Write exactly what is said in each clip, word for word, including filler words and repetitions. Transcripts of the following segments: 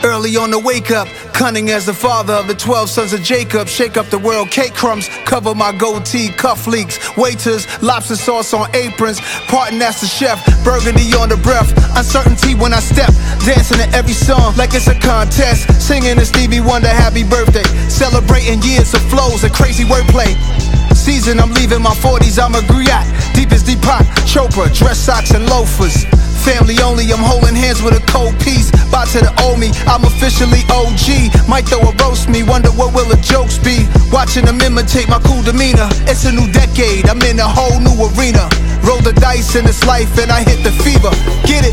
Early on the wake up, cunning as the father of the twelve sons of Jacob. Shake up the world, cake crumbs, cover my goatee, cuff leaks. Waiters, lobster sauce on aprons, parting as the chef. Burgundy on the breath, uncertainty when I step. Dancing to every song like it's a contest. Singing to Stevie Wonder happy birthday. Celebrating years of flows and crazy wordplay. Season, I'm leaving my forties, I'm a griot. Deep as Deepak Chopra, dress socks and loafers. Family only, I'm holding hands with a cold piece. Bout to the old me, I'm officially O G. Might throw a roast me, wonder what will the jokes be. Watching them imitate my cool demeanor. It's a new decade, I'm in a whole new arena. Roll the dice in this life and I hit the fever. Get it?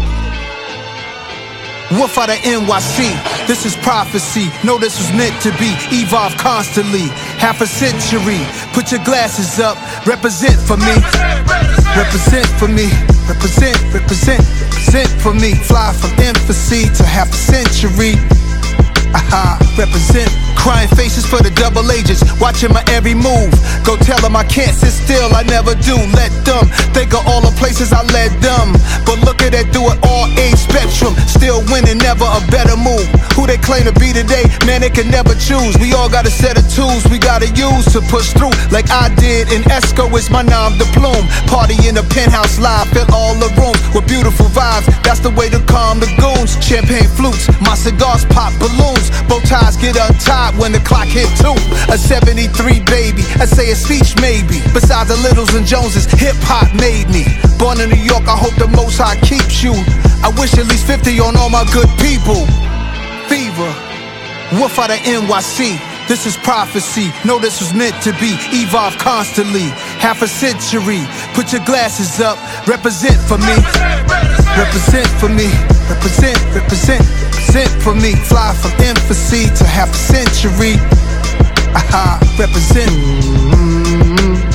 Wolf out of N Y C, this is prophecy. Know this was meant to be, evolve constantly. Half a century, put your glasses up. Represent for me, represent for me. Represent, represent, represent for me. Fly from infancy to half a century. Aha, represent. Crying faces for the double agents, watching my every move. Go tell them I can't sit still, I never do. Let them think of all the places I led them. But look at that through an all age spectrum. Still winning, never a better move. Who they claim to be today, man, they can never choose. We all got a set of tools we gotta use to push through. Like I did in Esco, it's my nom de plume. Party in the penthouse live, fill all the rooms with beautiful vibes. That's the way to calm the goons. Champagne flutes, my cigars pop balloons. Bow ties get untied when the clock hit two. A seventy-three baby, I say a speech maybe. Besides the Littles and Joneses, hip-hop made me. Born in New York, I hope the Most High keeps you. I wish at least fifty on all my good people. Fever, Wolf out of N Y C, this is prophecy. Know this was meant to be, evolve constantly. Half a century, put your glasses up. Represent for me, represent for me. Represent, represent, represent for me. Fly from infancy to half a century. Aha, represent. Mm-hmm.